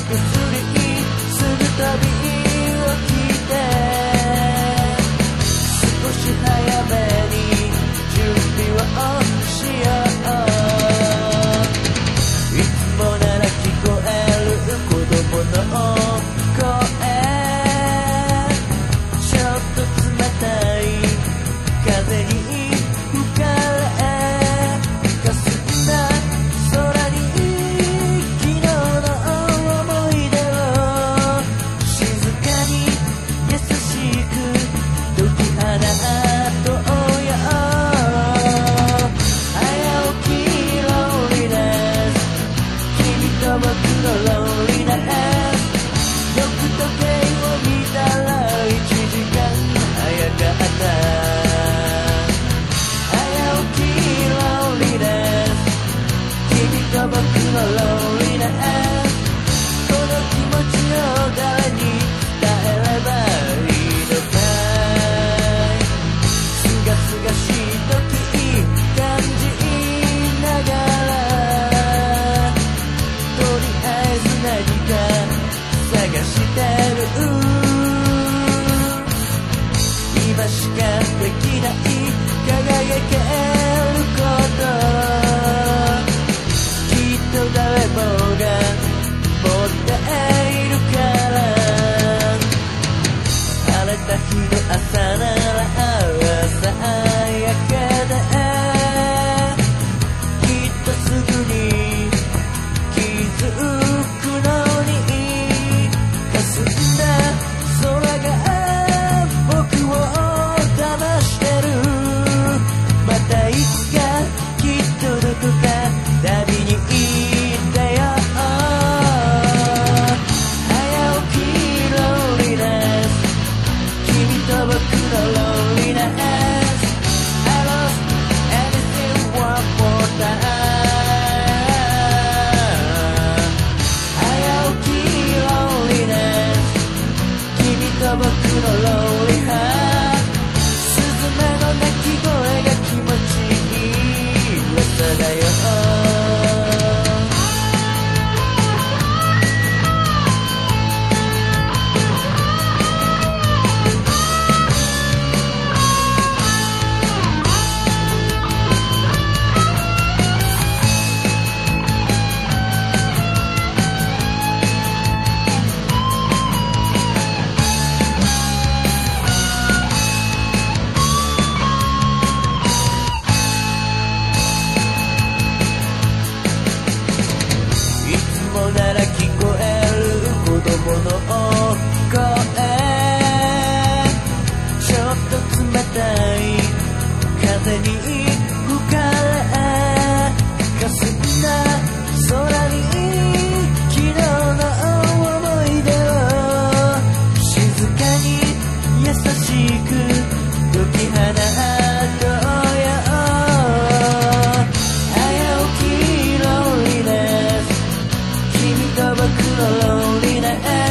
すぐ旅を聞いて少し早めに準備をしよう。いつもなら聞こえる子供の声、ちょっと冷たい風に吹かれ霞んだ空に昨日の思い出を静かに優しく解き放とうよ。早起きロンリネス、君と僕のロンリネス、よく時計を見たら1時間早かった。早起きロンリネス、君と僕のロンリネス、この気持ちを誰に伝えればいいのかい。すがすがしい時感じながら、とりあえず何か探してる。今しかできない輝けること、きっと誰もが持っているから。晴れた日の朝なら朝やけできっとすぐに気づくのに、霞んだ空が僕を騙してる。またいつかきっとどこか旅に行ってよ。早起きロンリネス、君と僕のロンリネス、I lost anything one more time。 早起きロンリネス、君と僕のロンリネス、スズメの鳴き声が気持ちいい朝だよ。いつもなら聞こえる子供の声、ちょっと冷たい風に吹かれ霞んだ空に昨日の思い出を静かに優しく解き放とうよ。早起きロンリネス、君と僕のロンリネス、